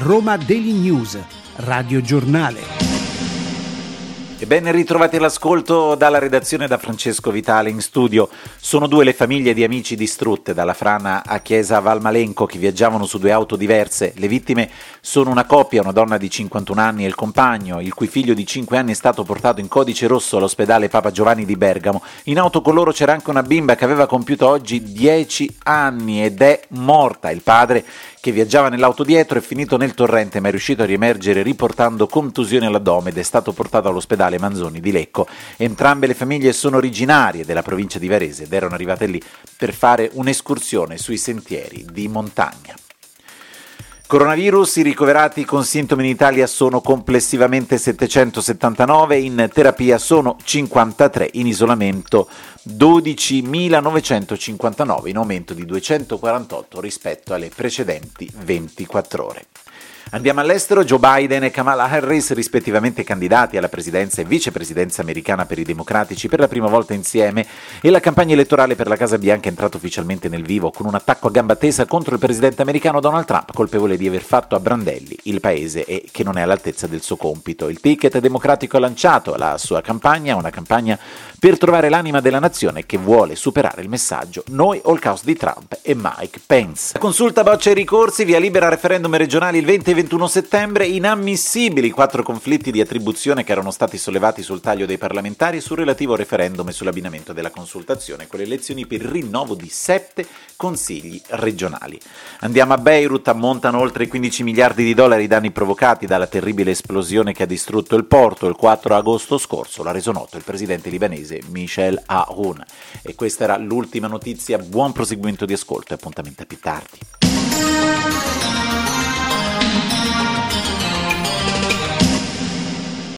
Roma Daily News, Radio Giornale. E ben ritrovati all'ascolto dalla redazione da Francesco Vitale in studio. Sono 2 le famiglie di amici distrutte dalla frana a Chiesa Valmalenco che viaggiavano su 2 auto diverse. Le vittime sono una coppia, una donna di 51 anni e il compagno, il cui figlio di 5 anni è stato portato in codice rosso all'ospedale Papa Giovanni di Bergamo. In auto con loro c'era anche una bimba che aveva compiuto oggi 10 anni ed è morta. Il padre, che viaggiava nell'auto dietro, è finito nel torrente ma è riuscito a riemergere riportando contusioni all'addome ed è stato portato all'ospedale Manzoni di Lecco. Entrambe le famiglie sono originarie della provincia di Varese ed erano arrivate lì per fare un'escursione sui sentieri di montagna. Coronavirus, i ricoverati con sintomi in Italia sono complessivamente 779, in terapia sono 53, in isolamento 12.959, in aumento di 248 rispetto alle precedenti 24 ore. Andiamo all'estero. Joe Biden e Kamala Harris, rispettivamente candidati alla presidenza e vicepresidenza americana per i democratici per la prima volta insieme, e la campagna elettorale per la Casa Bianca è entrata ufficialmente nel vivo con un attacco a gamba tesa contro il presidente americano Donald Trump, colpevole di aver fatto a brandelli il paese e che non è all'altezza del suo compito. Il ticket democratico ha lanciato la sua campagna, una campagna per trovare l'anima della nazione che vuole superare il messaggio "Noi o il caos di Trump" e Mike Pence. La consulta boccia i ricorsi, via libera referendum regionali il 20 e 21 settembre, inammissibili 4 conflitti di attribuzione che erano stati sollevati sul taglio dei parlamentari sul relativo referendum e sull'abbinamento della consultazione con le elezioni per il rinnovo di 7 consigli regionali. Andiamo a Beirut. Ammontano oltre 15 miliardi di dollari i danni provocati dalla terribile esplosione che ha distrutto il porto il 4 agosto scorso, l'ha reso noto il presidente libanese Michel Aoun. E questa era l'ultima notizia. Buon proseguimento di ascolto e appuntamento a più tardi.